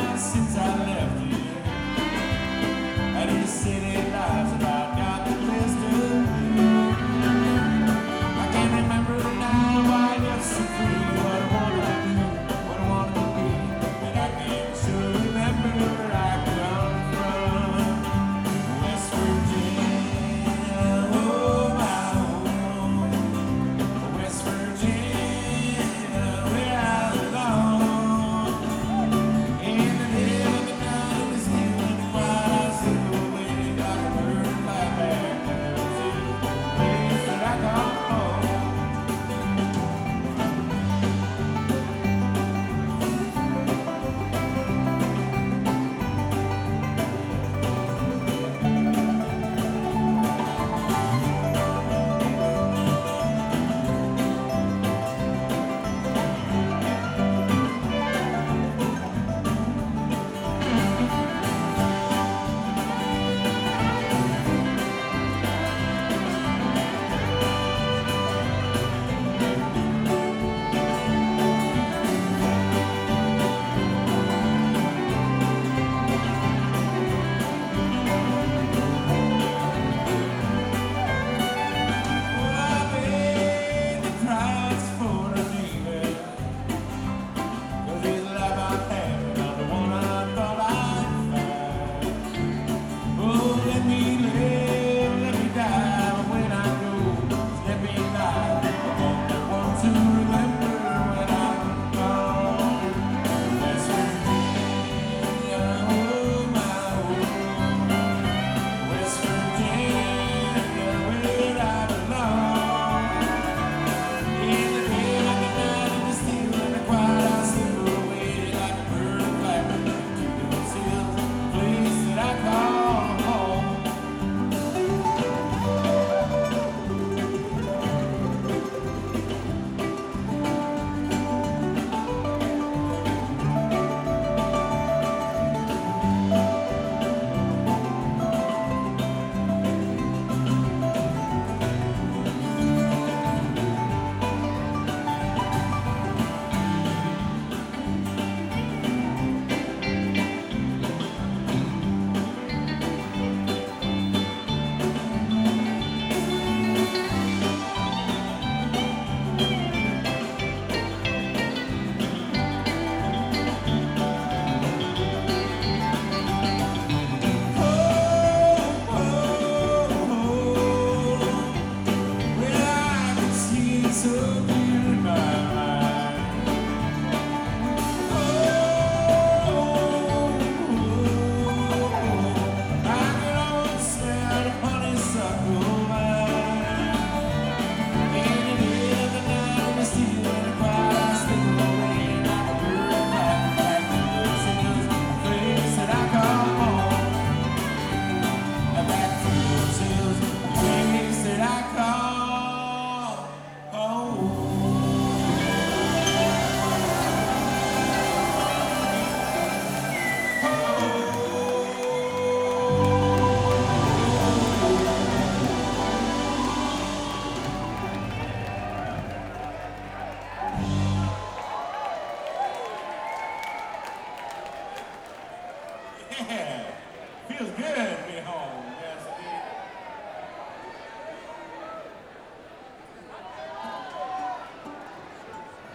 since I left you. And in the city lives that I got the best of you. I can't remember now why I left so free. What I wanna do, what I wanna be. But I can sure remember where I come from. West Virginia, oh my home. West Virginia, where I belong. In the middle of the night, in the still and the quiet, I sit away like a bird in my back. To the place that I call home. Yeah, feels good to be home.